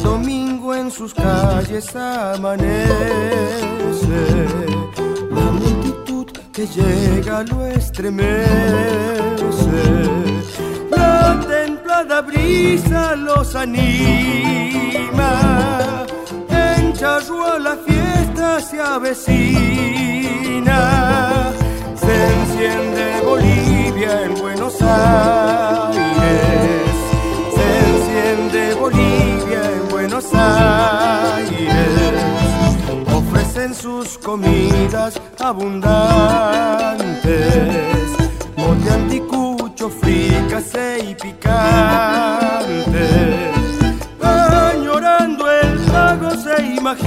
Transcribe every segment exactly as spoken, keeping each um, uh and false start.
domingo en sus calles amanece, la multitud que llega lo estremece, la templada brisa los anima, en Charrúa la fiesta se avecina, se enciende Bolivia en Buenos Aires, se enciende Bolivia en Buenos Aires, ofrecen sus comidas abundantes, mote anticucho, fricase y picante, añorando el pago se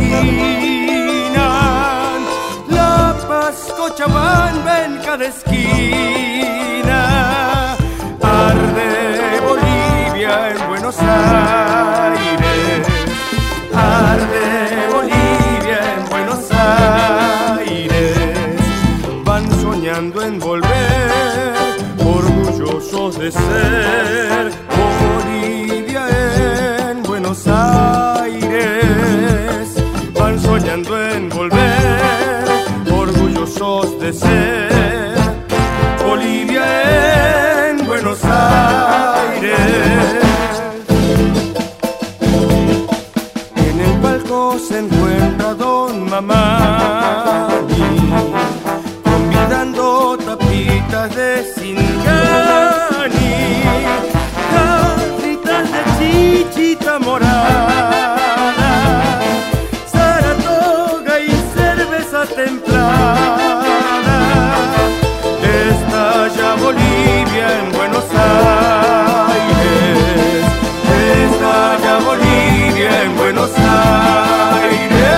imaginan, La Paz, Cochabamba en cada esquina, arde Bolivia en Buenos Aires, arde Bolivia en Buenos Aires, van soñando en volver, orgullosos de ser Bolivia en Buenos Aires, van soñando en volver, orgullosos de ser Bolivia en Buenos Aires. En el palco se encuentra Don Mamani, convidando tapitas de Singani, jarritas de chichita morada, Saratoga y cerveza templada. Estalla Bolivia en Buenos Aires, estalla Bolivia en Buenos Aires.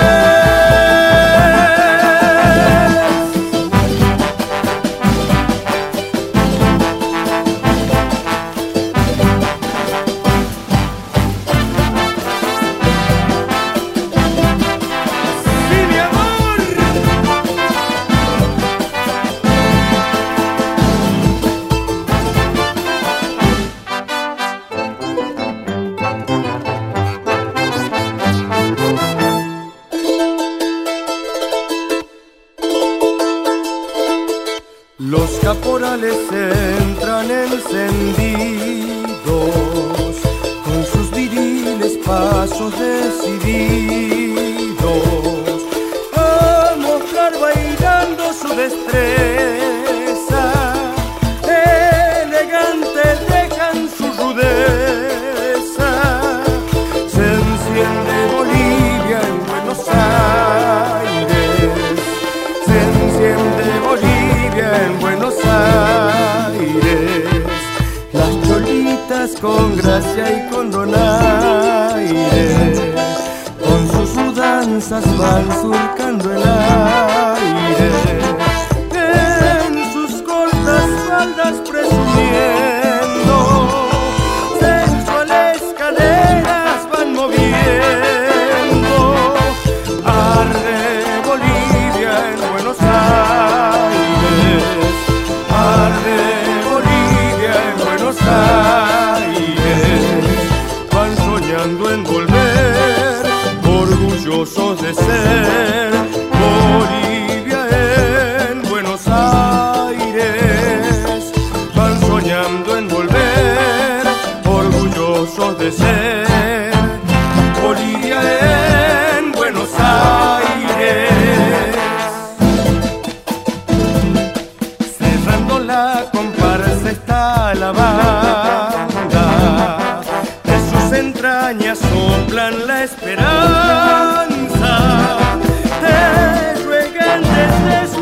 Los caporales entran encendidos, con sus viriles pasos decididos, a mostrar bailando su destreza, elegantes dejan su rudeza, se enciende Bolivia en Buenos Aires, se enciende Bolivia en Buenos Aires, las cholitas con gracia y con donaire, con sus mudanzas van surcando el aire, en sus cortas faldas presumiendo, sensuales caderas van moviendo, arde Bolivia en Buenos Aires, arde Bolivia en Buenos Aires, van soñando en volver, orgullosos de ser Bolivia en Buenos Aires, van soñando en volver, orgullosos de ser Bolivia en Buenos Aires. La comparsa está la banda, de sus entrañas soplan la esperanza, te ruegan desde su